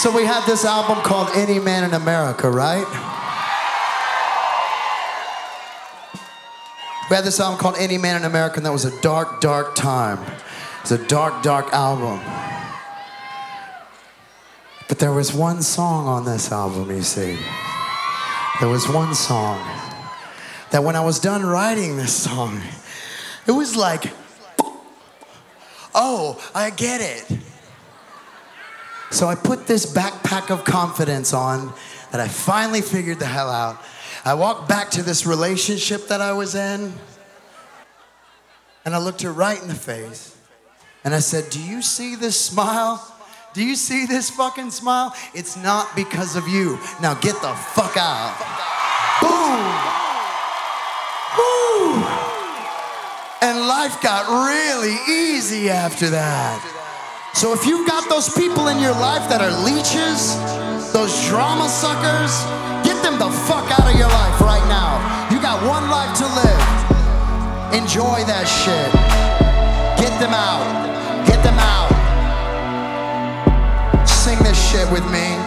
So we had this album called Any Man in America, right? We had this album called Any Man in America, and that was a dark, dark time. It was a dark, dark album. But there was one song on this album, you see. There was one song that when I was done writing this song, it was like, oh, I get it. So I put this backpack of confidence on that I finally figured the hell out. I walked back to this relationship that I was in, and I looked her right in the face, and I said, do you see this smile? Do you see this fucking smile? It's not because of you. Now get the fuck out. Boom. Woo. And life got really easy after that. So if you've got those people in your life that are leeches, those drama suckers, get them the fuck out of your life right now. You got one life to live. Enjoy that shit. Get them out. Get them out. Sing this shit with me.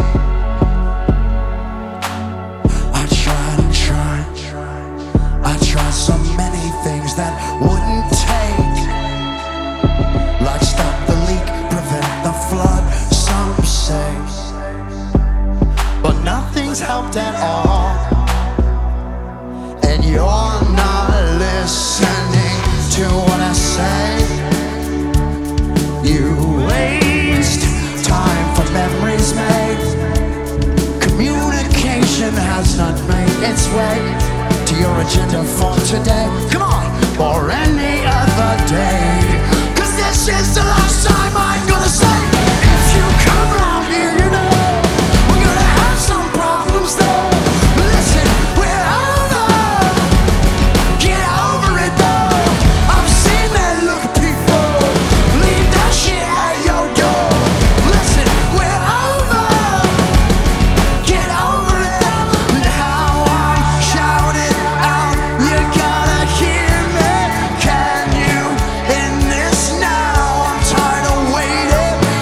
I tried and tried. I tried so many things that wouldn't take. Like stop the leak, prevent the flood, some say. But nothing's helped at all. And you're not listening to what I say. You waste time for memories made. Communication has not made its way to your agenda for today. Come on, or any other day. This is the last time I'm gonna say, if you come around here, you know we're gonna have some problems though. Listen, we're over. Get over it though. I've seen that look of people. Leave that shit at your door. Listen, we're over. Get over it though. Now I'm shouting out, you gotta hear me. Can you in this now? I'm tired of waiting.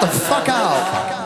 the fuck out.